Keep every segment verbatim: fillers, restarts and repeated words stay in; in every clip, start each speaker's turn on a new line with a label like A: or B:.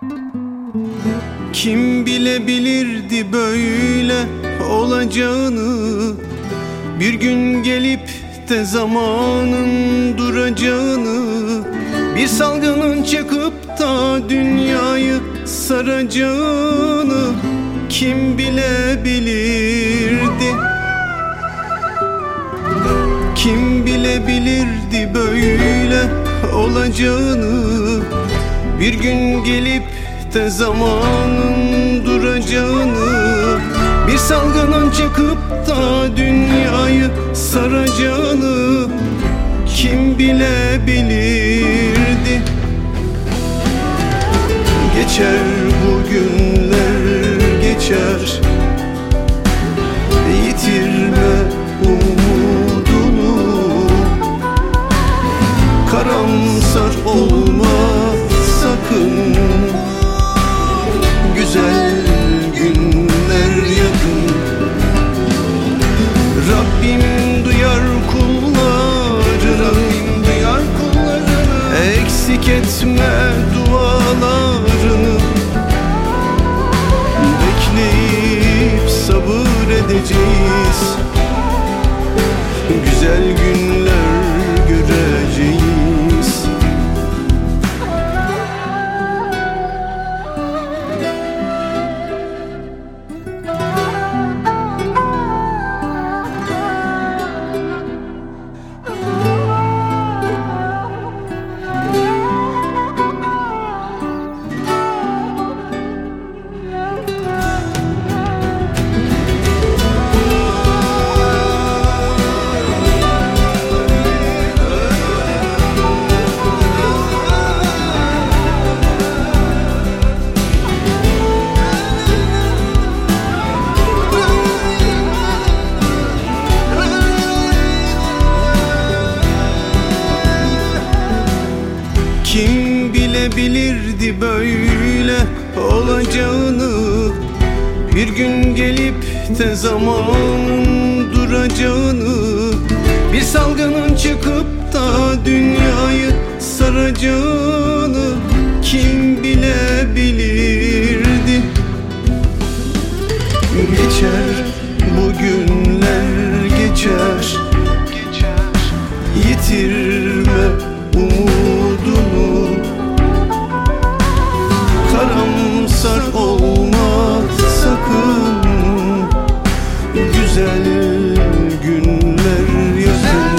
A: Kim bilebilirdi böyle olacağını, bir gün gelip de zamanın duracağını, bir salgının çıkıp da dünyayı saracağını kim bilebilirdi? Kim bilebilirdi böyle olacağını, bir gün gelip de zamanın duracağını, bir salgının çıkıp da dünyayı saracağını kim bilebilirdi? Geçer bu günler geçer, yitirme umudunu, karamsar olma sakın, güzel günler yakın. Rabbim duyar kullarını, Rabbim duyar kullarını, eksik etme dualarını. Bekleyip sabır edeceğiz, güzel günler göreceğiz. Kim bilebilirdi böyle olacağını, bir gün gelip de zamanın duracağını, bir salgının çıkıp da dünyayı saracağını kim bilebilirdi? Geçer bu günler geçer, yitirme umudunu, karamsar olma sakın, güzel günler yakın.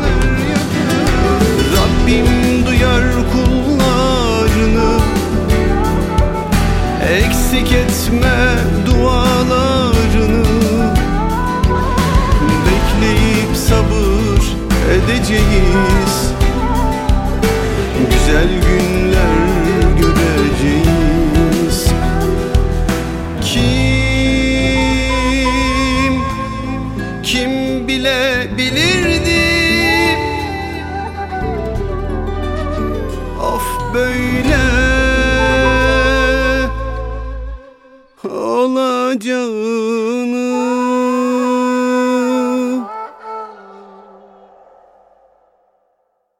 A: Rabbim duyar kullarını, eksik etme dualarını. Bekleyip sabır edeceğiz, güzel gün